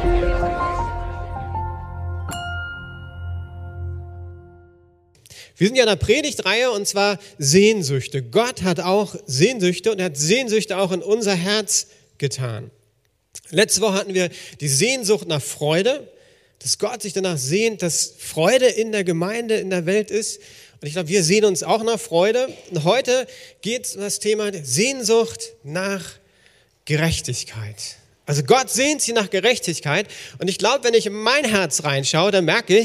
Wir sind ja in der Predigtreihe und zwar Sehnsüchte. Gott hat auch Sehnsüchte und er hat Sehnsüchte auch in unser Herz getan. Letzte Woche hatten wir die Sehnsucht nach Freude, dass Gott sich danach sehnt, dass Freude in der Gemeinde, in der Welt ist. Und ich glaube, wir sehnen uns auch nach Freude. Und heute geht es um das Thema Sehnsucht nach Gerechtigkeit. Also Gott sehnt sich nach Gerechtigkeit. Und ich glaube, wenn ich in mein Herz reinschaue, dann merke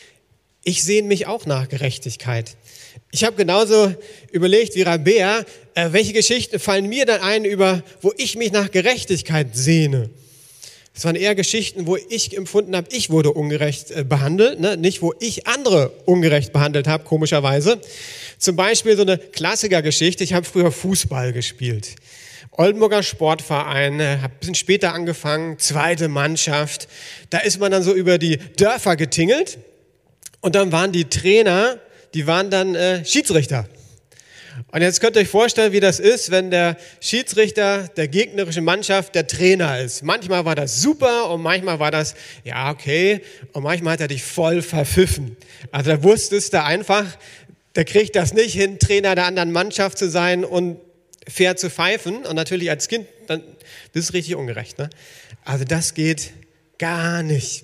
ich sehne mich auch nach Gerechtigkeit. Ich habe genauso überlegt wie Rabea, welche Geschichten fallen mir dann ein, wo ich mich nach Gerechtigkeit sehne. Es waren eher Geschichten, wo ich empfunden habe, ich wurde ungerecht behandelt, ne? Nicht wo ich andere ungerecht behandelt habe, komischerweise. Zum Beispiel so eine Klassikergeschichte, ich habe früher Fußball gespielt. Oldenburger Sportverein, habe ein bisschen später angefangen, zweite Mannschaft. Da ist man dann so über die Dörfer getingelt. Und dann waren die Trainer, die waren dann Schiedsrichter. Und jetzt könnt ihr euch vorstellen, wie das ist, wenn der Schiedsrichter der gegnerischen Mannschaft der Trainer ist. Manchmal war das super und manchmal war das, ja okay, und manchmal hat er dich voll verpfiffen. Also da wusstest du einfach, der kriegt das nicht hin, Trainer der anderen Mannschaft zu sein und fair zu pfeifen. Und natürlich als Kind, dann bist du richtig ungerecht. Ne? Also das geht gar nicht.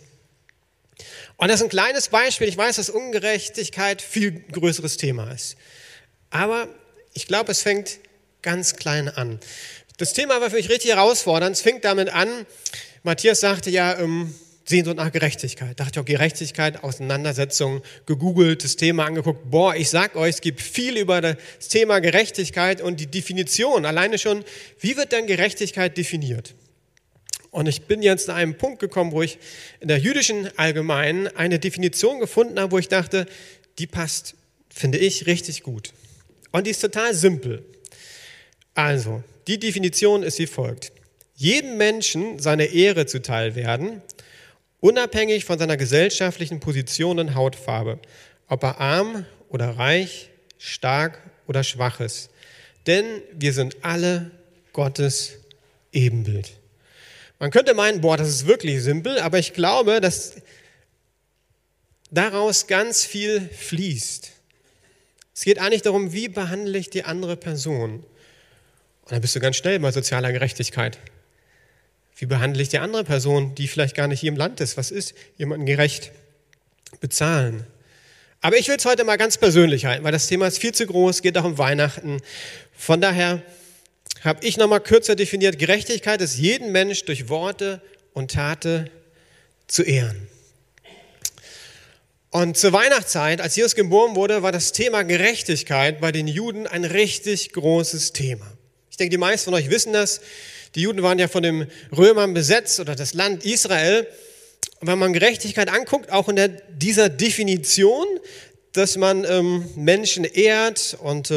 Und das ist ein kleines Beispiel. Ich weiß, dass Ungerechtigkeit viel größeres Thema ist. Aber ich glaube, es fängt ganz klein an. Das Thema war für mich richtig herausfordernd. Es fängt damit an, Matthias sagte ja, Sehnsucht nach Gerechtigkeit. Dachte ich auch, Gerechtigkeit, Auseinandersetzung, gegoogelt, das Thema angeguckt. Boah, ich sag euch, es gibt viel über das Thema Gerechtigkeit und die Definition. Alleine schon, wie wird denn Gerechtigkeit definiert? Und ich bin jetzt an einem Punkt gekommen, wo ich in der jüdischen Allgemeinen eine Definition gefunden habe, wo ich dachte, die passt, finde ich, richtig gut. Und die ist total simpel. Also, die Definition ist wie folgt. Jedem Menschen seine Ehre zuteil werden, unabhängig von seiner gesellschaftlichen Position und Hautfarbe, ob er arm oder reich, stark oder schwach ist. Denn wir sind alle Gottes Ebenbild. Man könnte meinen, boah, das ist wirklich simpel, aber ich glaube, dass daraus ganz viel fließt. Es geht eigentlich darum, wie behandle ich die andere Person? Und dann bist du ganz schnell bei sozialer Gerechtigkeit. Wie behandle ich die andere Person, die vielleicht gar nicht hier im Land ist? Was ist jemanden gerecht bezahlen? Aber ich will es heute mal ganz persönlich halten, weil das Thema ist viel zu groß, geht auch um Weihnachten. Von daher habe ich nochmal kürzer definiert, Gerechtigkeit ist jeden Mensch durch Worte und Taten zu ehren. Und zur Weihnachtszeit, als Jesus geboren wurde, war das Thema Gerechtigkeit bei den Juden ein richtig großes Thema. Ich denke, die meisten von euch wissen das. Die Juden waren ja von den Römern besetzt oder das Land Israel. Und wenn man Gerechtigkeit anguckt, auch in dieser Definition, dass man Menschen ehrt und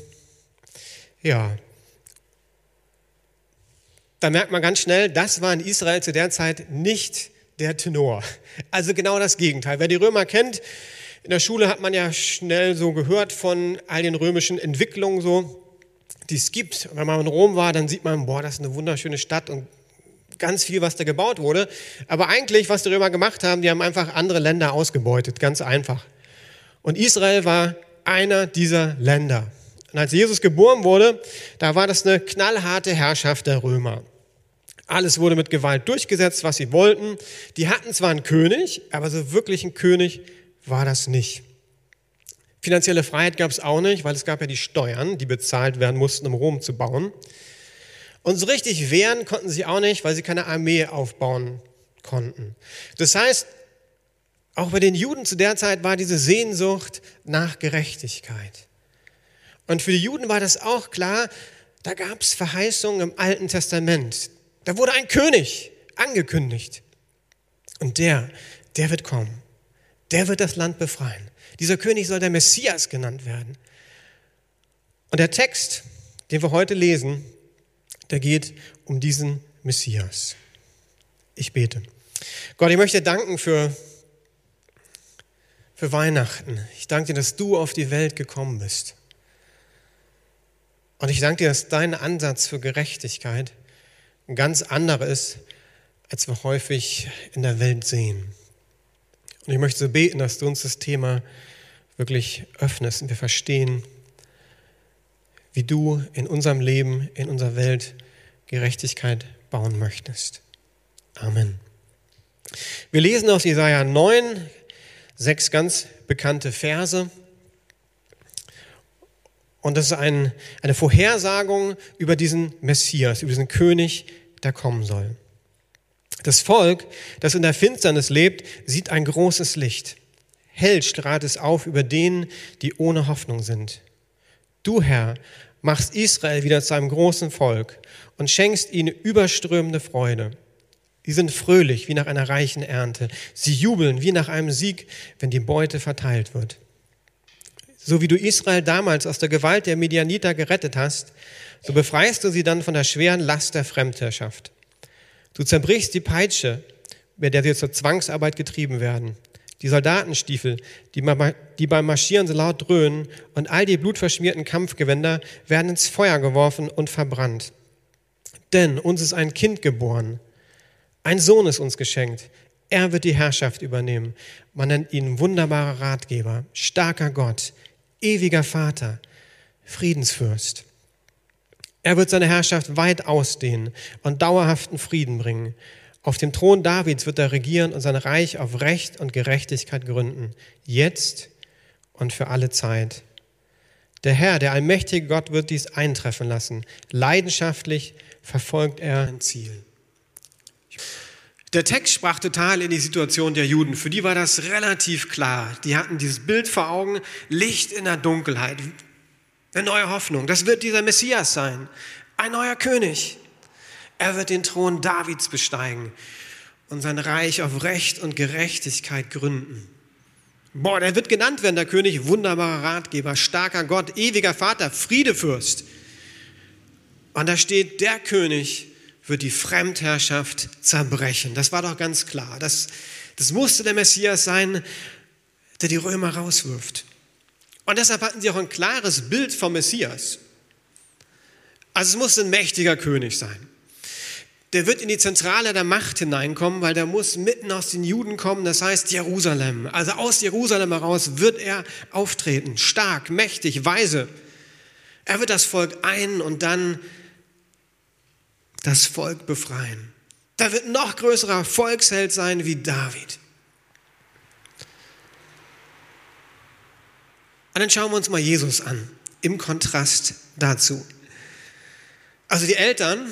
da merkt man ganz schnell, das war in Israel zu der Zeit nicht der Tenor. Also genau das Gegenteil. Wer die Römer kennt, in der Schule hat man ja schnell so gehört von all den römischen Entwicklungen so, die es gibt. Wenn man in Rom war, dann sieht man, boah, das ist eine wunderschöne Stadt und ganz viel, was da gebaut wurde. Aber eigentlich, was die Römer gemacht haben, die haben einfach andere Länder ausgebeutet, ganz einfach. Und Israel war einer dieser Länder. Und als Jesus geboren wurde, da war das eine knallharte Herrschaft der Römer. Alles wurde mit Gewalt durchgesetzt, was sie wollten. Die hatten zwar einen König, aber so wirklich ein König war das nicht. Finanzielle Freiheit gab es auch nicht, weil es gab ja die Steuern, die bezahlt werden mussten, um Rom zu bauen. Und so richtig wehren konnten sie auch nicht, weil sie keine Armee aufbauen konnten. Das heißt, auch bei den Juden zu der Zeit war diese Sehnsucht nach Gerechtigkeit. Und für die Juden war das auch klar, da gab es Verheißungen im Alten Testament. Da wurde ein König angekündigt. Und der wird kommen. Der wird das Land befreien. Dieser König soll der Messias genannt werden. Und der Text, den wir heute lesen, der geht um diesen Messias. Ich bete. Gott, ich möchte dir danken für Weihnachten. Ich danke dir, dass du auf die Welt gekommen bist. Und ich danke dir, dass dein Ansatz für Gerechtigkeit ein ganz anderer ist als wir häufig in der Welt sehen. Und ich möchte so beten, dass du uns das Thema wirklich öffnest und wir verstehen, wie du in unserem Leben, in unserer Welt Gerechtigkeit bauen möchtest. Amen. Wir lesen aus Jesaja 9, 6 ganz bekannte Verse. Und das ist eine Vorhersagung über diesen Messias, über diesen König, der kommen soll. Das Volk, das in der Finsternis lebt, sieht ein großes Licht. Hell strahlt es auf über denen, die ohne Hoffnung sind. Du, Herr, machst Israel wieder zu einem großen Volk und schenkst ihnen überströmende Freude. Sie sind fröhlich wie nach einer reichen Ernte. Sie jubeln wie nach einem Sieg, wenn die Beute verteilt wird. So wie du Israel damals aus der Gewalt der Midianiter gerettet hast, so befreist du sie dann von der schweren Last der Fremdherrschaft. Du zerbrichst die Peitsche, mit der sie zur Zwangsarbeit getrieben werden. Die Soldatenstiefel, die beim Marschieren so laut dröhnen, und all die blutverschmierten Kampfgewänder werden ins Feuer geworfen und verbrannt. Denn uns ist ein Kind geboren, ein Sohn ist uns geschenkt. Er wird die Herrschaft übernehmen. Man nennt ihn wunderbarer Ratgeber, starker Gott, ewiger Vater, Friedensfürst. Er wird seine Herrschaft weit ausdehnen und dauerhaften Frieden bringen. Auf dem Thron Davids wird er regieren und sein Reich auf Recht und Gerechtigkeit gründen, jetzt und für alle Zeit. Der Herr, der allmächtige Gott, wird dies eintreffen lassen. Leidenschaftlich verfolgt er ein Ziel. Der Text sprach total in die Situation der Juden. Für die war das relativ klar. Die hatten dieses Bild vor Augen, Licht in der Dunkelheit, eine neue Hoffnung. Das wird dieser Messias sein, ein neuer König. Er wird den Thron Davids besteigen und sein Reich auf Recht und Gerechtigkeit gründen. Der wird genannt werden, der König, wunderbarer Ratgeber, starker Gott, ewiger Vater, Friedefürst. Und da steht, der König wird die Fremdherrschaft zerbrechen. Das war doch ganz klar. Das musste der Messias sein, der die Römer rauswirft. Und deshalb hatten sie auch ein klares Bild vom Messias. Also es musste ein mächtiger König sein. Der wird in die Zentrale der Macht hineinkommen, weil der muss mitten aus den Juden kommen, das heißt Jerusalem. Also aus Jerusalem heraus wird er auftreten, stark, mächtig, weise. Er wird das Volk ein und dann das Volk befreien. Da wird ein noch größerer Volksheld sein wie David. Und dann schauen wir uns mal Jesus an, im Kontrast dazu. Also die Eltern,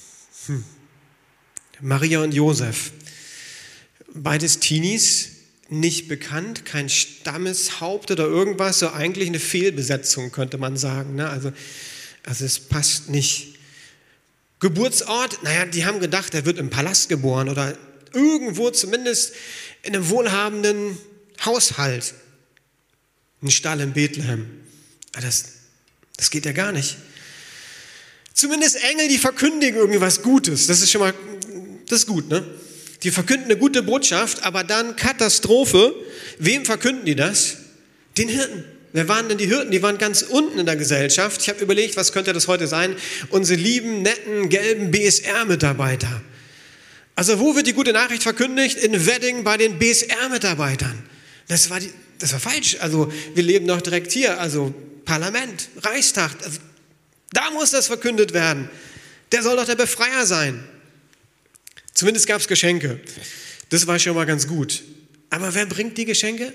Maria und Josef, beides Teenies, nicht bekannt, kein Stammeshaupt oder irgendwas, so eigentlich eine Fehlbesetzung, könnte man sagen. Ne? Also es passt nicht. Geburtsort, die haben gedacht, er wird im Palast geboren oder irgendwo zumindest in einem wohlhabenden Haushalt. Ein Stall in Bethlehem. Das geht ja gar nicht. Zumindest Engel, die verkündigen irgendwie was Gutes. Das ist gut, ne? Die verkünden eine gute Botschaft, aber dann Katastrophe. Wem verkünden die das? Den Hirten. Wer waren denn die Hirten? Die waren ganz unten in der Gesellschaft. Ich habe überlegt, was könnte das heute sein? Unsere lieben, netten, gelben BSR-Mitarbeiter. Also wo wird die gute Nachricht verkündigt? In Wedding bei den BSR-Mitarbeitern. Das war falsch. Also wir leben noch direkt hier. Also Parlament, Reichstag. Also, da muss das verkündet werden. Der soll doch der Befreier sein. Zumindest gab es Geschenke. Das war schon mal ganz gut. Aber wer bringt die Geschenke?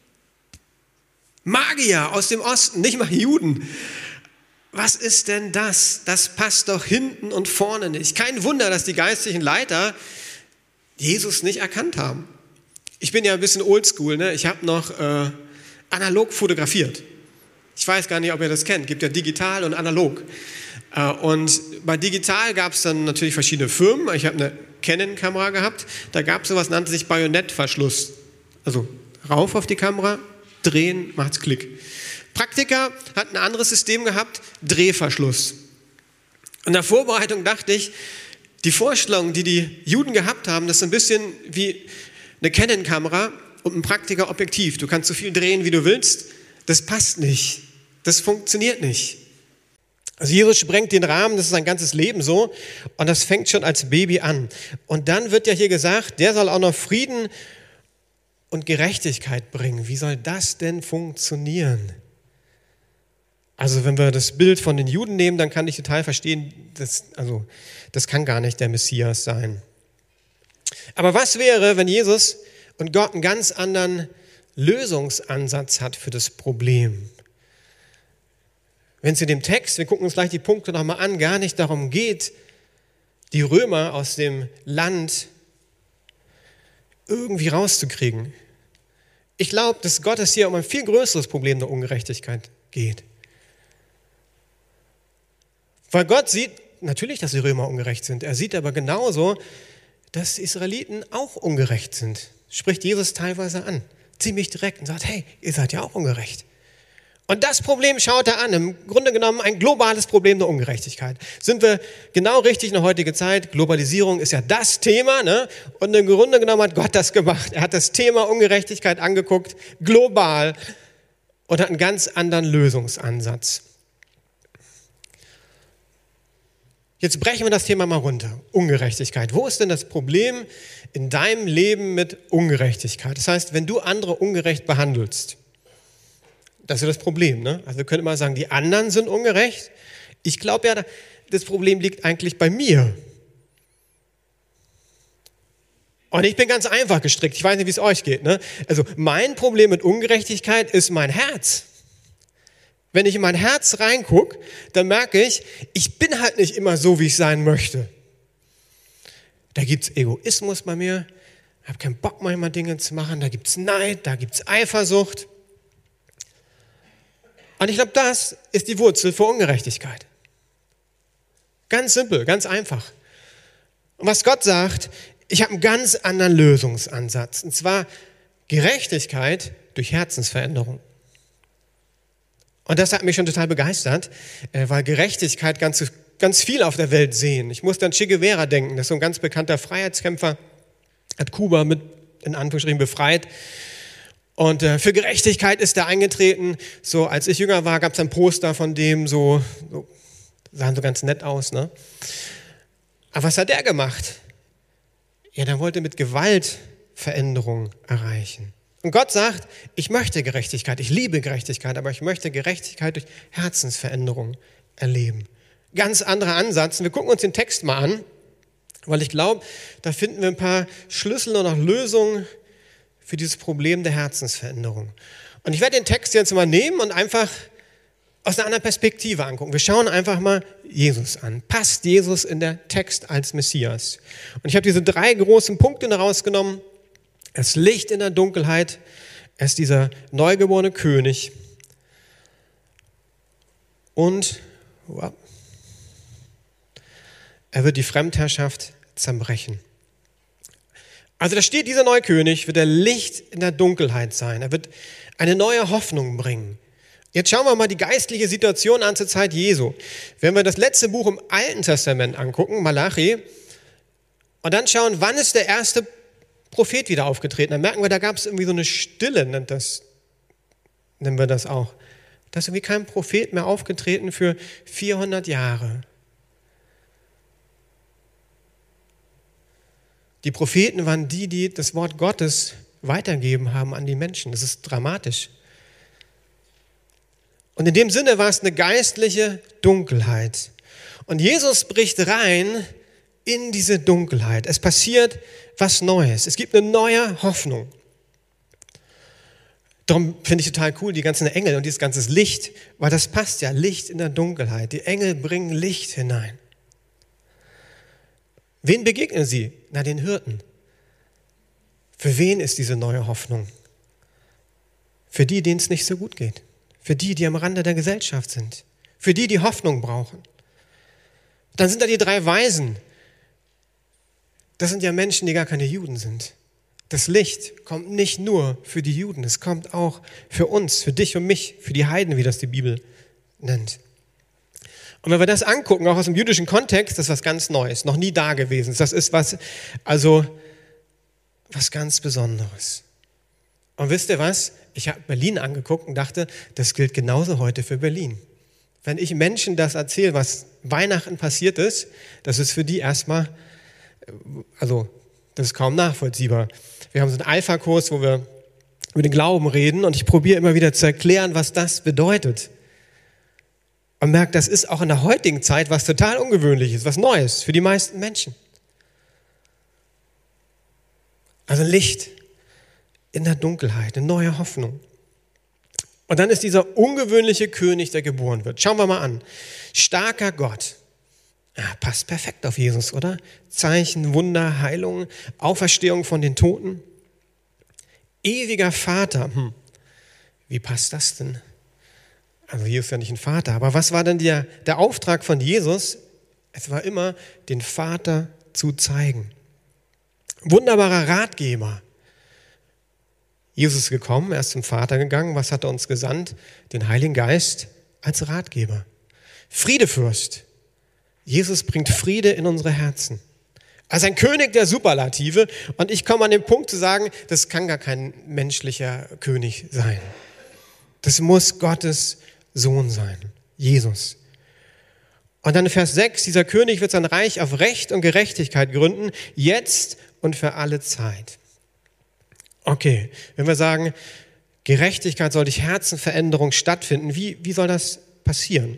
Magier aus dem Osten, nicht mal Juden. Was ist denn das? Das passt doch hinten und vorne nicht. Kein Wunder, dass die geistlichen Leiter Jesus nicht erkannt haben. Ich bin ja ein bisschen oldschool, ne? Ich habe noch analog fotografiert. Ich weiß gar nicht, ob ihr das kennt. Es gibt ja digital und analog. Und bei digital gab es dann natürlich verschiedene Firmen. Ich habe eine Canon-Kamera gehabt. Da gab es sowas, nannte sich Bajonettverschluss. Also rauf auf die Kamera, drehen, macht's Klick. Praktiker hat ein anderes System gehabt, Drehverschluss. In der Vorbereitung dachte ich, die Vorstellung, die die Juden gehabt haben, das ist ein bisschen wie eine Canon-Kamera und ein Praktiker-Objektiv. Du kannst so viel drehen, wie du willst. Das passt nicht. Das funktioniert nicht. Also Jesus sprengt den Rahmen, das ist sein ganzes Leben so und das fängt schon als Baby an. Und dann wird ja hier gesagt, der soll auch noch Frieden und Gerechtigkeit bringen. Wie soll das denn funktionieren? Also wenn wir das Bild von den Juden nehmen, dann kann ich total verstehen, das kann gar nicht der Messias sein. Aber was wäre, wenn Jesus und Gott einen ganz anderen Lösungsansatz hat für das Problem? Wenn es in dem Text, wir gucken uns gleich die Punkte nochmal an, gar nicht darum geht, die Römer aus dem Land irgendwie rauszukriegen. Ich glaube, dass Gott es hier um ein viel größeres Problem der Ungerechtigkeit geht. Weil Gott sieht natürlich, dass die Römer ungerecht sind. Er sieht aber genauso, dass die Israeliten auch ungerecht sind. Spricht Jesus teilweise an, ziemlich direkt und sagt, hey, ihr seid ja auch ungerecht. Und das Problem schaut er an, im Grunde genommen ein globales Problem der Ungerechtigkeit. Sind wir genau richtig in der heutigen Zeit? Globalisierung ist ja das Thema, ne? Und im Grunde genommen hat Gott das gemacht. Er hat das Thema Ungerechtigkeit angeguckt, global, und hat einen ganz anderen Lösungsansatz. Jetzt brechen wir das Thema mal runter. Ungerechtigkeit. Wo ist denn das Problem in deinem Leben mit Ungerechtigkeit? Das heißt, wenn du andere ungerecht behandelst, das ist das Problem, ne? Also wir können immer sagen, die anderen sind ungerecht. Ich glaube ja, das Problem liegt eigentlich bei mir. Und ich bin ganz einfach gestrickt. Ich weiß nicht, wie es euch geht, ne? Also mein Problem mit Ungerechtigkeit ist mein Herz. Wenn ich in mein Herz reingucke, dann merke ich bin halt nicht immer so, wie ich sein möchte. Da gibt es Egoismus bei mir. Ich habe keinen Bock, manchmal Dinge zu machen. Da gibt es Neid, da gibt es Eifersucht. Und ich glaube, das ist die Wurzel für Ungerechtigkeit. Ganz simpel, ganz einfach. Und was Gott sagt, ich habe einen ganz anderen Lösungsansatz. Und zwar Gerechtigkeit durch Herzensveränderung. Und das hat mich schon total begeistert, weil Gerechtigkeit ganz viel auf der Welt sehen. Ich musste an Che Guevara denken, das ist so ein ganz bekannter Freiheitskämpfer, hat Kuba mit, in Anführungsstrichen, befreit. Und für Gerechtigkeit ist er eingetreten. So, als ich jünger war, gab es ein Poster von dem, so sahen so ganz nett aus, ne? Aber was hat der gemacht? Ja, der wollte mit Gewalt Veränderung erreichen. Und Gott sagt, ich möchte Gerechtigkeit, ich liebe Gerechtigkeit, aber ich möchte Gerechtigkeit durch Herzensveränderung erleben. Ganz anderer Ansatz. Und wir gucken uns den Text mal an, weil ich glaube, da finden wir ein paar Schlüssel und auch Lösungen für dieses Problem der Herzensveränderung. Und ich werde den Text jetzt mal nehmen und einfach aus einer anderen Perspektive angucken. Wir schauen einfach mal Jesus an. Passt Jesus in der Text als Messias? Und ich habe diese 3 großen Punkte herausgenommen. Das Licht in der Dunkelheit, er ist dieser neugeborene König und er wird die Fremdherrschaft zerbrechen. Also da steht, dieser neue König wird der Licht in der Dunkelheit sein. Er wird eine neue Hoffnung bringen. Jetzt schauen wir mal die geistliche Situation an zur Zeit Jesu. Wenn wir das letzte Buch im Alten Testament angucken, Malachi, und dann schauen, wann ist der erste Prophet wieder aufgetreten, dann merken wir, da gab es irgendwie so eine Stille, nennen wir das auch. Da ist irgendwie kein Prophet mehr aufgetreten für 400 Jahre. Die Propheten waren die das Wort Gottes weitergeben haben an die Menschen. Das ist dramatisch. Und in dem Sinne war es eine geistliche Dunkelheit. Und Jesus bricht rein in diese Dunkelheit. Es passiert was Neues. Es gibt eine neue Hoffnung. Darum finde ich total cool, die ganzen Engel und dieses ganze Licht, weil das passt ja, Licht in der Dunkelheit. Die Engel bringen Licht hinein. Wen begegnen sie? Na, den Hirten. Für wen ist diese neue Hoffnung? Für die, denen es nicht so gut geht. Für die, die am Rande der Gesellschaft sind. Für die, die Hoffnung brauchen. Dann sind da die 3 Weisen. Das sind ja Menschen, die gar keine Juden sind. Das Licht kommt nicht nur für die Juden, es kommt auch für uns, für dich und mich, für die Heiden, wie das die Bibel nennt. Und wenn wir das angucken, auch aus dem jüdischen Kontext, das ist was ganz Neues, noch nie da gewesen. Das ist was ganz Besonderes. Und wisst ihr was? Ich habe Berlin angeguckt und dachte, das gilt genauso heute für Berlin. Wenn ich Menschen das erzähle, was Weihnachten passiert ist, das ist für die erstmal, also das ist kaum nachvollziehbar. Wir haben so einen Alpha-Kurs, wo wir über den Glauben reden und ich probiere immer wieder zu erklären, was das bedeutet. Und merke, das ist auch in der heutigen Zeit was total Ungewöhnliches, was Neues für die meisten Menschen. Also Licht in der Dunkelheit, eine neue Hoffnung. Und dann ist dieser ungewöhnliche König, der geboren wird. Schauen wir mal an. Starker Gott. Ja, passt perfekt auf Jesus, oder? Zeichen, Wunder, Heilung, Auferstehung von den Toten. Ewiger Vater. Wie passt das denn? Also Jesus ist ja nicht ein Vater, aber was war denn der Auftrag von Jesus? Es war immer, den Vater zu zeigen. Wunderbarer Ratgeber. Jesus ist gekommen, er ist zum Vater gegangen. Was hat er uns gesandt? Den Heiligen Geist als Ratgeber. Friedefürst. Jesus bringt Friede in unsere Herzen. Also ein König der Superlative. Und ich komme an den Punkt zu sagen, das kann gar kein menschlicher König sein. Das muss Gottes Sohn sein, Jesus. Und dann in Vers 6, dieser König wird sein Reich auf Recht und Gerechtigkeit gründen, jetzt und für alle Zeit. Okay, wenn wir sagen, Gerechtigkeit soll durch Herzenveränderung stattfinden, wie soll das passieren?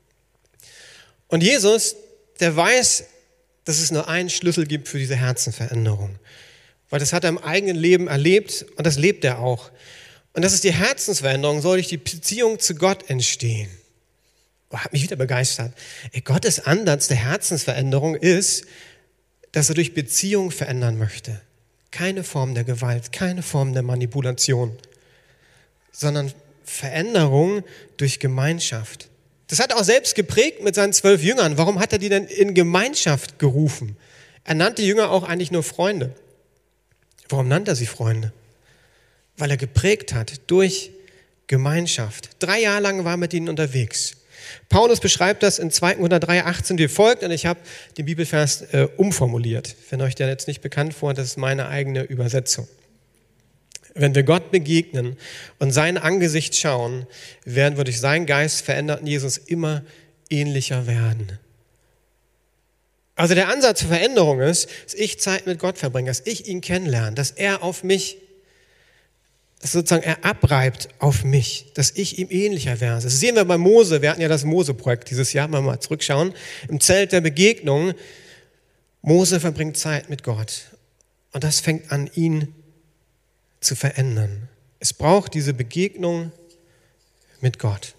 Und Jesus, der weiß, dass es nur einen Schlüssel gibt für diese Herzenveränderung. Weil das hat er im eigenen Leben erlebt und das lebt er auch. Und das ist die Herzensveränderung, soll durch die Beziehung zu Gott entstehen. Hat mich wieder begeistert. Gottes Ansatz der Herzensveränderung ist, dass er durch Beziehung verändern möchte. Keine Form der Gewalt, keine Form der Manipulation, sondern Veränderung durch Gemeinschaft. Das hat er auch selbst geprägt mit seinen 12 Jüngern. Warum hat er die denn in Gemeinschaft gerufen? Er nannte die Jünger auch eigentlich nur Freunde. Warum nannte er sie Freunde? Weil er geprägt hat durch Gemeinschaft. 3 Jahre lang war er mit ihnen unterwegs. Paulus beschreibt das in 2. Korinther 3,18 wie folgt, und ich habe den Bibelvers umformuliert. Wenn euch der jetzt nicht bekannt vorkommt, das ist meine eigene Übersetzung. Wenn wir Gott begegnen und sein Angesicht schauen, werden wir durch seinen Geist veränderten Jesus immer ähnlicher werden. Also der Ansatz zur Veränderung ist, dass ich Zeit mit Gott verbringe, dass ich ihn kennenlerne, dass er auf mich, dass sozusagen er abreibt auf mich, dass ich ihm ähnlicher werde. Das sehen wir bei Mose, wir hatten ja das Mose-Projekt dieses Jahr, wenn wir mal zurückschauen, im Zelt der Begegnung. Mose verbringt Zeit mit Gott und das fängt an, ihn zu verändern. Es braucht diese Begegnung mit Gott.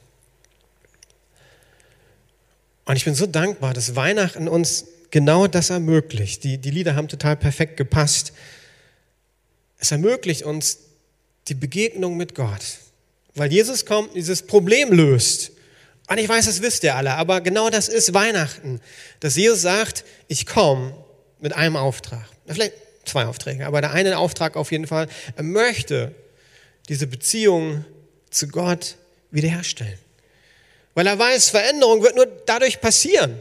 Und ich bin so dankbar, dass Weihnachten uns genau das ermöglicht. Die Lieder haben total perfekt gepasst. Es ermöglicht uns die Begegnung mit Gott, weil Jesus kommt und dieses Problem löst. Und ich weiß, das wisst ihr alle, aber genau das ist Weihnachten, dass Jesus sagt, ich komme mit einem Auftrag. Vielleicht 2 Aufträge, aber der eine Auftrag auf jeden Fall, er möchte diese Beziehung zu Gott wiederherstellen. Weil er weiß, Veränderung wird nur dadurch passieren.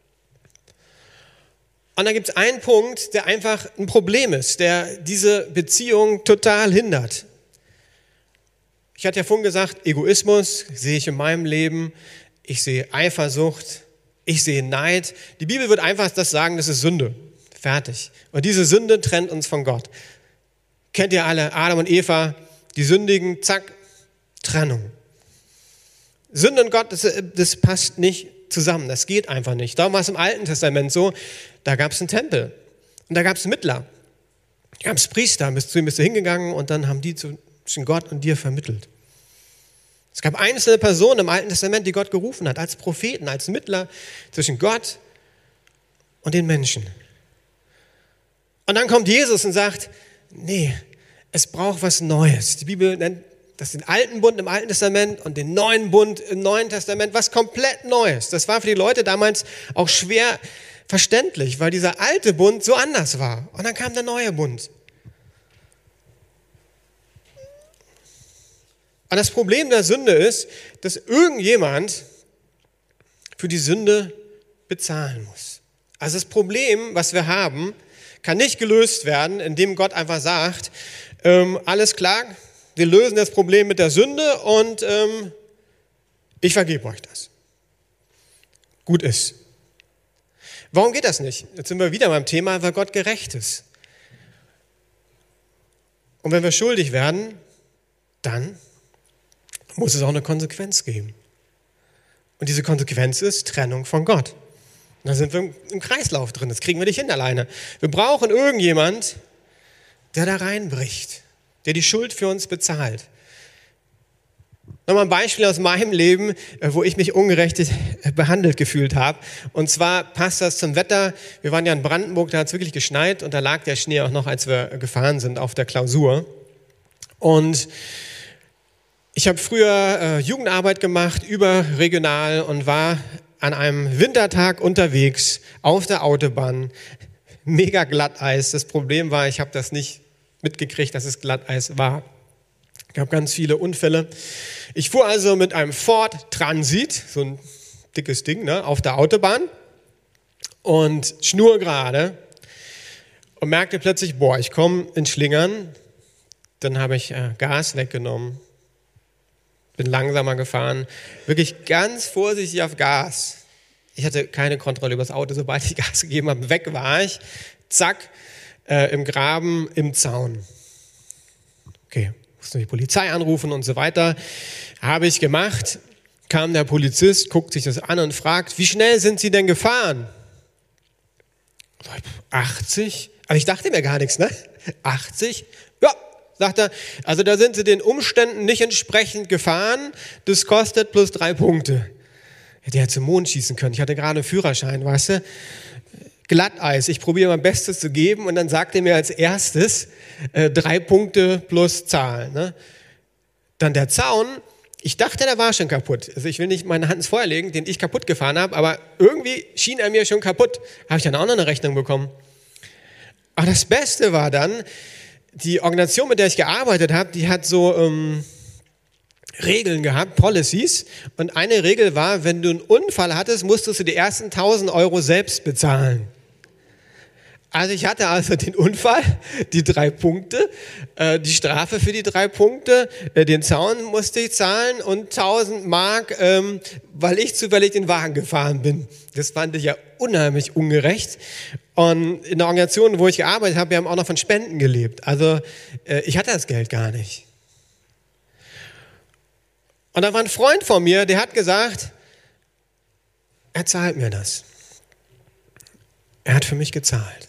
Und dann gibt es einen Punkt, der einfach ein Problem ist, der diese Beziehung total hindert. Ich hatte ja vorhin gesagt, Egoismus sehe ich in meinem Leben, ich sehe Eifersucht, ich sehe Neid. Die Bibel wird einfach das sagen, das ist Sünde. Fertig. Und diese Sünde trennt uns von Gott. Kennt ihr alle, Adam und Eva, die sündigen, zack, Trennung. Sünde und Gott, das passt nicht zusammen, das geht einfach nicht. Darum war es im Alten Testament so, da gab es einen Tempel und da gab es Mittler. Da gab es Priester, zu ihm bist du hingegangen und dann haben die zwischen Gott und dir vermittelt. Es gab einzelne Personen im Alten Testament, die Gott gerufen hat, als Propheten, als Mittler zwischen Gott und den Menschen. Und dann kommt Jesus und sagt, nee, es braucht was Neues. Die Bibel nennt das den alten Bund im Alten Testament und den neuen Bund im Neuen Testament, was komplett Neues. Das war für die Leute damals auch schwer verständlich, weil dieser alte Bund so anders war. Und dann kam der neue Bund. Und das Problem der Sünde ist, dass irgendjemand für die Sünde bezahlen muss. Also das Problem, was wir haben, kann nicht gelöst werden, indem Gott einfach sagt, alles klar, wir lösen das Problem mit der Sünde und ich vergebe euch das. gut ist. Warum geht das nicht? Jetzt sind wir wieder beim Thema, weil Gott gerecht ist. Und wenn wir schuldig werden, dann muss es auch eine Konsequenz geben. Und diese Konsequenz ist Trennung von Gott. Und da sind wir im Kreislauf drin, das kriegen wir nicht hin alleine. Wir brauchen irgendjemand, der da reinbricht, der die Schuld für uns bezahlt. Nochmal ein Beispiel aus meinem Leben, wo ich mich ungerecht behandelt gefühlt habe. Und zwar passt das zum Wetter. Wir waren ja in Brandenburg, da hat es wirklich geschneit und da lag der Schnee auch noch, als wir gefahren sind auf der Klausur. Und ich habe früher Jugendarbeit gemacht, überregional und war an einem Wintertag unterwegs auf der Autobahn. Mega Glatteis. Das Problem war, ich habe das nicht mitgekriegt, dass es Glatteis war. Es gab ganz viele Unfälle. Ich fuhr also mit einem Ford Transit, so ein dickes Ding, ne, auf der Autobahn und schnurgerade und merkte plötzlich, ich komme ins Schlingern. Dann habe ich Gas weggenommen, bin langsamer gefahren, wirklich ganz vorsichtig auf Gas. Ich hatte keine Kontrolle über das Auto, sobald ich Gas gegeben habe, weg war ich, zack, im Graben, im Zaun. Okay. Musste die Polizei anrufen und so weiter. Habe ich gemacht. Kam der Polizist, guckt sich das an und fragt, wie schnell sind Sie denn gefahren? 80? Aber ich dachte mir gar nichts, ne? 80? Ja, sagt er. Also da sind Sie den Umständen nicht entsprechend gefahren. Das kostet plus 3 Punkte. Hätte ja zum Mond schießen können. Ich hatte gerade einen Führerschein, weißt du? Glatteis. Ich probiere mein Bestes zu geben und dann sagt er mir als erstes 3 Punkte plus Zahl. Ne? Dann der Zaun. Ich dachte, der war schon kaputt. Also ich will nicht meine Hand ins Feuer legen, den ich kaputt gefahren habe, aber irgendwie schien er mir schon kaputt. Habe ich dann auch noch eine Rechnung bekommen. Aber das Beste war dann, die Organisation, mit der ich gearbeitet habe, die hat so Regeln gehabt, Policies. Und eine Regel war, wenn du einen Unfall hattest, musstest du die ersten 1.000 Euro selbst bezahlen. Also ich hatte also den Unfall, die 3 Punkte, die Strafe für die 3 Punkte, den Zaun musste ich zahlen und 1.000 Mark, weil ich zufällig den Wagen gefahren bin. Das fand ich ja unheimlich ungerecht. Und in der Organisation, wo ich gearbeitet habe, wir haben auch noch von Spenden gelebt. Also ich hatte das Geld gar nicht. Und da war ein Freund von mir, der hat gesagt, er zahlt mir das. Er hat für mich gezahlt.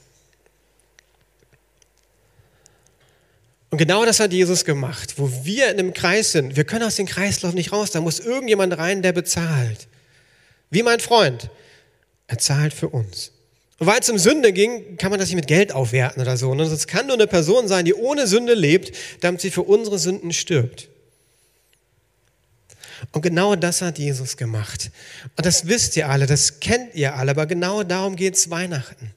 Und genau das hat Jesus gemacht, wo wir in einem Kreis sind. Wir können aus dem Kreislauf nicht raus, da muss irgendjemand rein, der bezahlt. Wie mein Freund, er zahlt für uns. Und weil es um Sünde ging, kann man das nicht mit Geld aufwerten oder so. Und es kann nur eine Person sein, die ohne Sünde lebt, damit sie für unsere Sünden stirbt. Und genau das hat Jesus gemacht. Und das wisst ihr alle, das kennt ihr alle, aber genau darum geht es Weihnachten.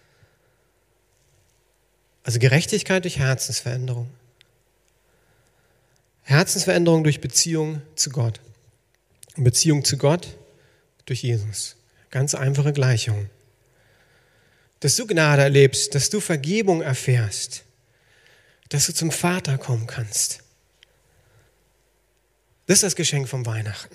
Also Gerechtigkeit durch Herzensveränderung. Herzensveränderung durch Beziehung zu Gott. Und Beziehung zu Gott durch Jesus. Ganz einfache Gleichung. Dass du Gnade erlebst, dass du Vergebung erfährst, dass du zum Vater kommen kannst. Das ist das Geschenk von Weihnachten.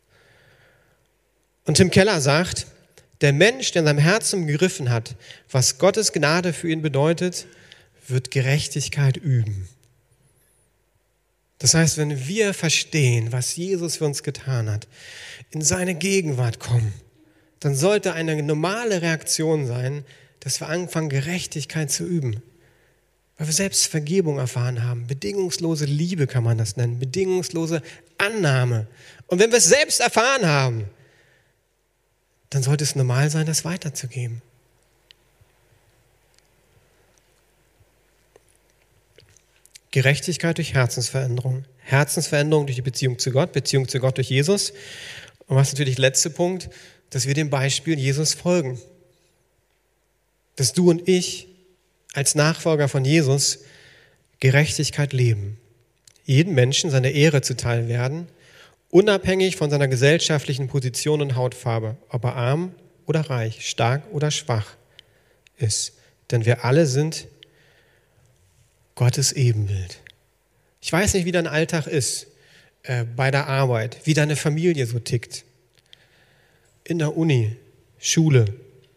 Und Tim Keller sagt, der Mensch, der in seinem Herzen begriffen hat, was Gottes Gnade für ihn bedeutet, wird Gerechtigkeit üben. Das heißt, wenn wir verstehen, was Jesus für uns getan hat, in seine Gegenwart kommen, dann sollte eine normale Reaktion sein, dass wir anfangen, Gerechtigkeit zu üben. Weil wir selbst Vergebung erfahren haben. Bedingungslose Liebe kann man das nennen. Bedingungslose Annahme. Und wenn wir es selbst erfahren haben, dann sollte es normal sein, das weiterzugeben. Gerechtigkeit durch Herzensveränderung. Herzensveränderung durch die Beziehung zu Gott durch Jesus. Und was natürlich der letzte Punkt, dass wir dem Beispiel Jesus folgen. Dass du und ich als Nachfolger von Jesus Gerechtigkeit leben. Jedem Menschen seine Ehre zuteil werden, unabhängig von seiner gesellschaftlichen Position und Hautfarbe, ob er arm oder reich, stark oder schwach ist. Denn wir alle sind Gottes Ebenbild. Ich weiß nicht, wie dein Alltag ist bei der Arbeit, wie deine Familie so tickt. in der Uni, Schule.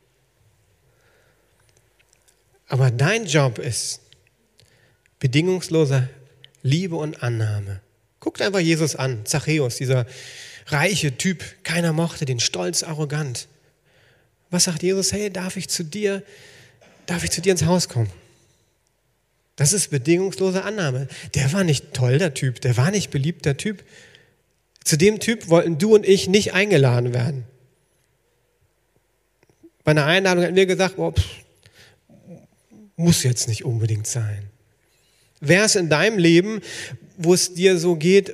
Aber dein Job ist bedingungslose Liebe und Annahme. Guckt einfach Jesus an, Zachäus, dieser reiche Typ, keiner mochte den, stolz, arrogant. Was sagt Jesus? Hey, darf ich zu dir ins Haus kommen? Das ist bedingungslose Annahme. Der war nicht toll, der Typ, der war nicht beliebt, der Typ. Zu dem Typ wollten du und ich nicht eingeladen werden. Bei einer Einladung hätten wir gesagt, muss jetzt nicht unbedingt sein. Wer ist in deinem Leben, wo es dir so geht,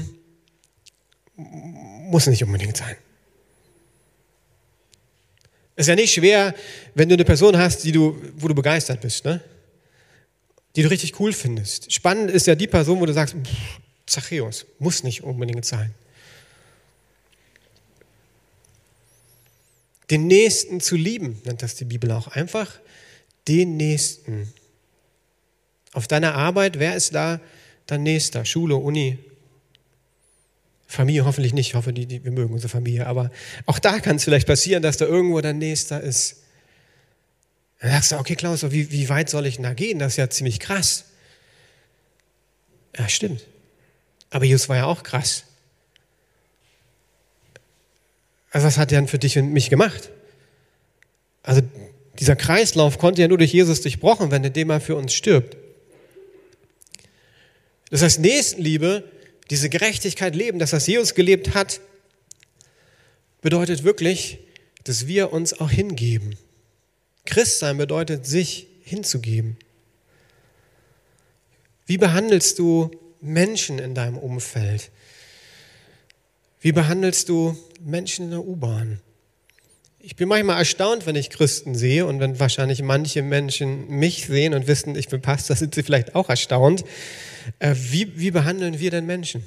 muss nicht unbedingt sein. Es ist ja nicht schwer, wenn du eine Person hast, wo du begeistert bist, ne? Die du richtig cool findest. Spannend ist ja die Person, wo du sagst, Zachäus, muss nicht unbedingt sein. Den Nächsten zu lieben, nennt das die Bibel auch. Einfach den Nächsten. Auf deiner Arbeit, wer ist da dein Nächster? Schule, Uni, Familie hoffentlich nicht. Ich hoffe, wir mögen unsere Familie. Aber auch da kann es vielleicht passieren, dass da irgendwo dein Nächster ist. Dann sagst du, okay Klaus, wie weit soll ich denn da gehen? Das ist ja ziemlich krass. Ja, stimmt. Aber Jesus war ja auch krass. Also was hat er denn für dich und mich gemacht? Also dieser Kreislauf konnte ja nur durch Jesus durchbrochen werden, indem er für uns stirbt. Das heißt, Nächstenliebe, diese Gerechtigkeit leben, das, was Jesus gelebt hat, bedeutet wirklich, dass wir uns auch hingeben. Christsein bedeutet, sich hinzugeben. Wie behandelst du Menschen in deinem Umfeld? Wie behandelst du Menschen in der U-Bahn? Ich bin manchmal erstaunt, wenn ich Christen sehe und wenn wahrscheinlich manche Menschen mich sehen und wissen, ich bin Pastor, sind sie vielleicht auch erstaunt. Wie behandeln wir denn Menschen?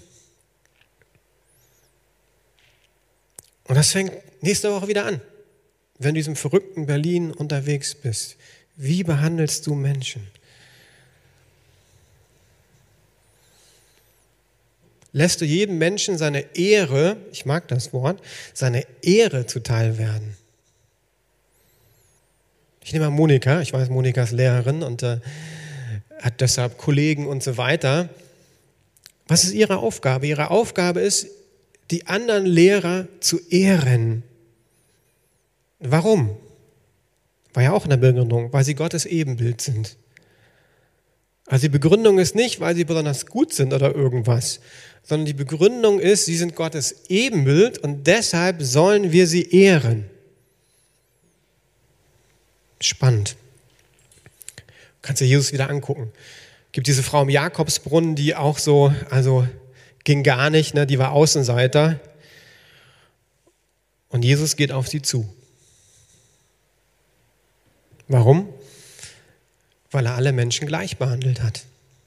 Und das fängt nächste Woche wieder an, wenn du in diesem verrückten Berlin unterwegs bist. Wie behandelst du Menschen? Lässt du jedem Menschen seine Ehre, ich mag das Wort, seine Ehre zuteil werden? Ich nehme mal Monika, ich weiß, Monika ist Lehrerin und hat deshalb Kollegen und so weiter. Was ist ihre Aufgabe? Ihre Aufgabe ist, die anderen Lehrer zu ehren. Warum? War ja auch in der Begründung, weil sie Gottes Ebenbild sind. Also die Begründung ist nicht, weil sie besonders gut sind oder irgendwas, sondern die Begründung ist, sie sind Gottes Ebenbild und deshalb sollen wir sie ehren. Spannend. Kannst dir Jesus wieder angucken. Gibt diese Frau im Jakobsbrunnen, die auch so, also ging gar nicht, ne? Die war Außenseiter. Und Jesus geht auf sie zu. Warum? Weil er alle Menschen gleich behandelt hat.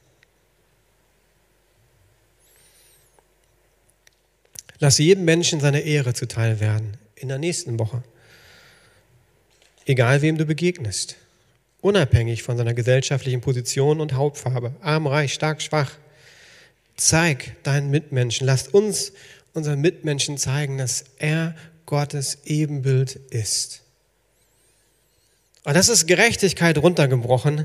Lass jedem Menschen seine Ehre zuteil werden in der nächsten Woche. Egal wem du begegnest. Unabhängig von seiner gesellschaftlichen Position und Hautfarbe. Arm, reich, stark, schwach. Zeig deinen Mitmenschen. Lasst uns unseren Mitmenschen zeigen, dass er Gottes Ebenbild ist. Und das ist Gerechtigkeit runtergebrochen.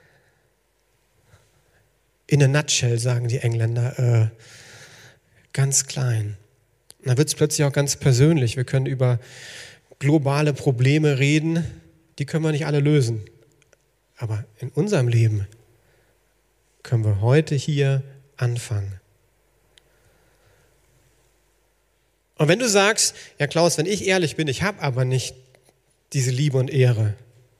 In a nutshell, sagen die Engländer, ganz klein. Und dann wird es plötzlich auch ganz persönlich. Wir können über globale Probleme reden, die können wir nicht alle lösen. Aber in unserem Leben können wir heute hier anfangen. Und wenn du sagst, ja Klaus, wenn ich ehrlich bin, ich habe aber nicht diese Liebe und Ehre,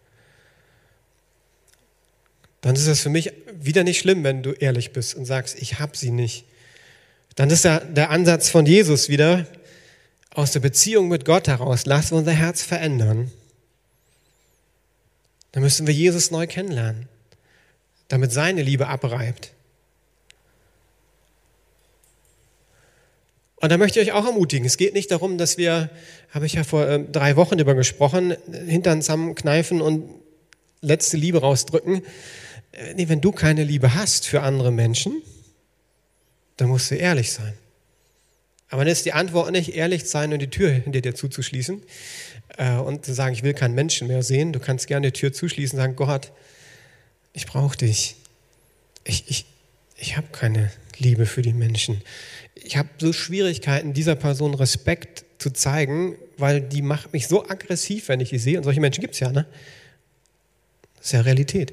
dann ist das für mich wieder nicht schlimm, wenn du ehrlich bist und sagst, ich habe sie nicht. Dann ist ja der Ansatz von Jesus wieder, aus der Beziehung mit Gott heraus, lassen wir unser Herz verändern. Dann müssen wir Jesus neu kennenlernen, damit seine Liebe abreibt. Und da möchte ich euch auch ermutigen, es geht nicht darum, dass wir, habe ich ja vor 3 Wochen darüber gesprochen, Hintern zusammenkneifen und letzte Liebe rausdrücken. Nee, wenn du keine Liebe hast für andere Menschen, dann musst du ehrlich sein. Aber dann ist die Antwort nicht, ehrlich zu sein und die Tür hinter dir zuzuschließen und zu sagen, ich will keinen Menschen mehr sehen. Du kannst gerne die Tür zuschließen und sagen, Gott, ich brauche dich. Ich habe keine Liebe für die Menschen. Ich habe so Schwierigkeiten, dieser Person Respekt zu zeigen, weil die macht mich so aggressiv, wenn ich die sehe. Und solche Menschen gibt es ja, ne? Das ist ja Realität.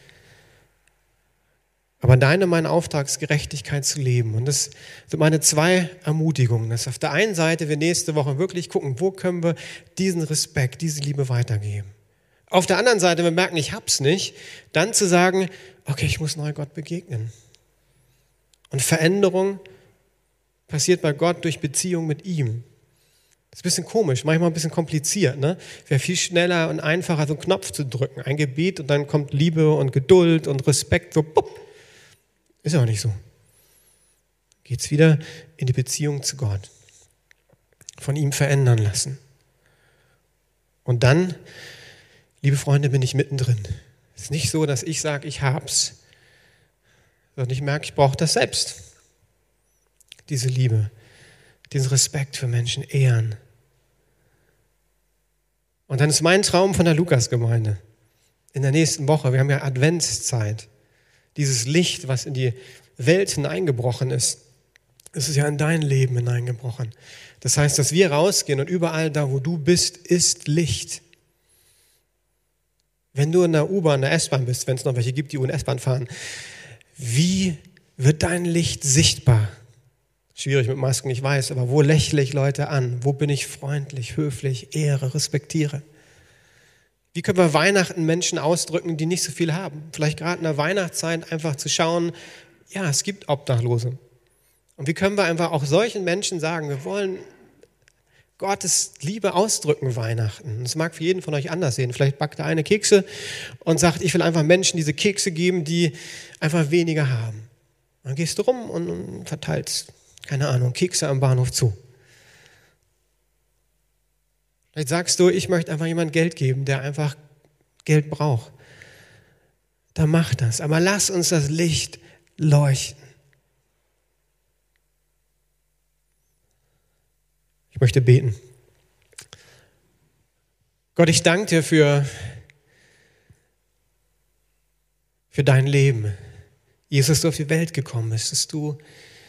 Aber deine, mein Auftrag ist, Gerechtigkeit zu leben. Und das sind meine 2 Ermutigungen. Dass auf der einen Seite wir nächste Woche wirklich gucken, wo können wir diesen Respekt, diese Liebe weitergeben. Auf der anderen Seite, wir merken, ich hab's nicht, dann zu sagen, okay, ich muss neu Gott begegnen. Und Veränderung passiert bei Gott durch Beziehung mit ihm. Das ist ein bisschen komisch, manchmal ein bisschen kompliziert. Ne? Wäre viel schneller und einfacher, so einen Knopf zu drücken. Ein Gebet und dann kommt Liebe und Geduld und Respekt. So, bupp. Ist aber nicht so. Geht's wieder in die Beziehung zu Gott. Von ihm verändern lassen. Und dann, liebe Freunde, bin ich mittendrin. Es ist nicht so, dass ich sage, ich hab's. Sondern ich merke, ich brauche das selbst. Diese Liebe, diesen Respekt für Menschen, Ehren. Und dann ist mein Traum von der Lukasgemeinde in der nächsten Woche, wir haben ja Adventszeit, dieses Licht, was in die Welt hineingebrochen ist, es ist ja in dein Leben hineingebrochen. Das heißt, dass wir rausgehen und überall da, wo du bist, ist Licht. Wenn du in der U-Bahn, in der S-Bahn bist, wenn es noch welche gibt, die U- und S-Bahn fahren, wie wird dein Licht sichtbar? Schwierig mit Masken, ich weiß, aber wo lächle ich Leute an? Wo bin ich freundlich, höflich, ehre, respektiere? Wie können wir Weihnachten Menschen ausdrücken, die nicht so viel haben? Vielleicht gerade in der Weihnachtszeit einfach zu schauen, ja, es gibt Obdachlose. Und wie können wir einfach auch solchen Menschen sagen, wir wollen Gottes Liebe ausdrücken Weihnachten. Das mag für jeden von euch anders sehen. Vielleicht backt der eine Kekse und sagt, ich will einfach Menschen diese Kekse geben, die einfach weniger haben. Dann gehst du rum und verteilst, keine Ahnung, Kekse am Bahnhof zu. Vielleicht sagst du, ich möchte einfach jemandem Geld geben, der einfach Geld braucht. Dann mach das. Aber lass uns das Licht leuchten. Ich möchte beten. Gott, ich danke dir für dein Leben. Jesus, dass du auf die Welt gekommen bist, dass du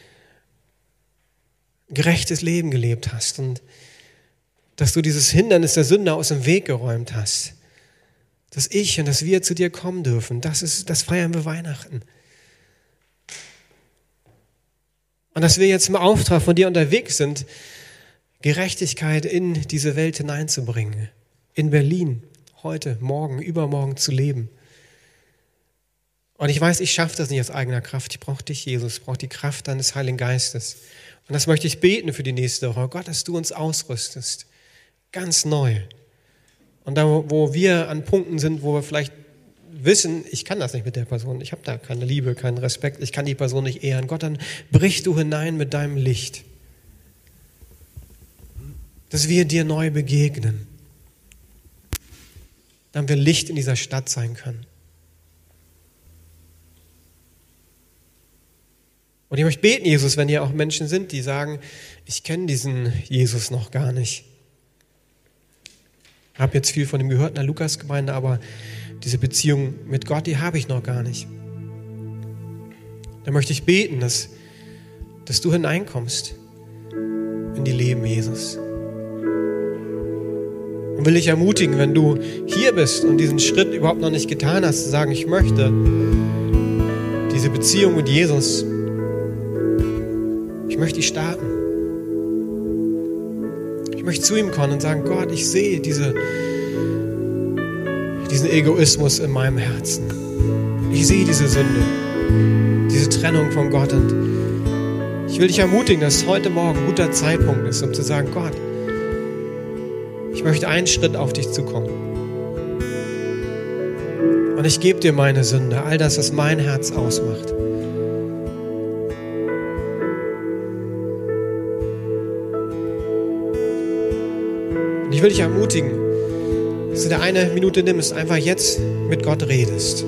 ein gerechtes Leben gelebt hast und dass du dieses Hindernis der Sünde aus dem Weg geräumt hast. Dass ich und dass wir zu dir kommen dürfen, das feiern wir Weihnachten. Und dass wir jetzt im Auftrag von dir unterwegs sind, Gerechtigkeit in diese Welt hineinzubringen. In Berlin, heute, morgen, übermorgen zu leben. Und ich weiß, ich schaffe das nicht aus eigener Kraft. Ich brauche dich, Jesus. Ich brauche die Kraft deines Heiligen Geistes. Und das möchte ich beten für die nächste Woche. Gott, dass du uns ausrüstest. Ganz neu. Und da, wo wir an Punkten sind, wo wir vielleicht wissen, ich kann das nicht mit der Person. Ich habe da keine Liebe, keinen Respekt. Ich kann die Person nicht ehren. Gott, dann brich du hinein mit deinem Licht. Dass wir dir neu begegnen. Damit wir Licht in dieser Stadt sein können. Und ich möchte beten, Jesus, wenn hier auch Menschen sind, die sagen, ich kenne diesen Jesus noch gar nicht. Ich habe jetzt viel von ihm gehört in der Lukasgemeinde, aber diese Beziehung mit Gott, die habe ich noch gar nicht. Da möchte ich beten, dass du hineinkommst in die Leben, Jesus. Und will dich ermutigen, wenn du hier bist und diesen Schritt überhaupt noch nicht getan hast, zu sagen, ich möchte diese Beziehung mit Jesus, ich möchte die starten. Ich möchte zu ihm kommen und sagen, Gott, ich sehe diesen Egoismus in meinem Herzen. Ich sehe diese Sünde, diese Trennung von Gott. Und ich will dich ermutigen, dass heute Morgen ein guter Zeitpunkt ist, um zu sagen, Gott, ich möchte einen Schritt auf dich zukommen. Und ich gebe dir meine Sünde, all das, was mein Herz ausmacht. Und ich will dich ermutigen, dass du dir eine Minute nimmst, einfach jetzt mit Gott redest.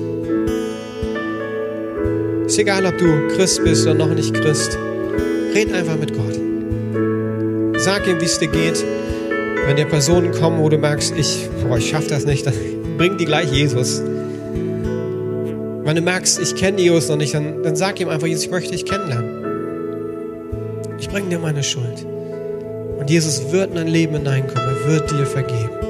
Ist egal, ob du Christ bist oder noch nicht Christ. Red einfach mit Gott. sag ihm, wie es dir geht. Wenn dir Personen kommen, wo du merkst, ich schaffe das nicht, dann bring die gleich Jesus. Wenn du merkst, ich kenne Jesus noch nicht, dann sag ihm einfach, Jesus, ich möchte dich kennenlernen. Ich bringe dir meine Schuld. Und Jesus wird in dein Leben hineinkommen, er wird dir vergeben.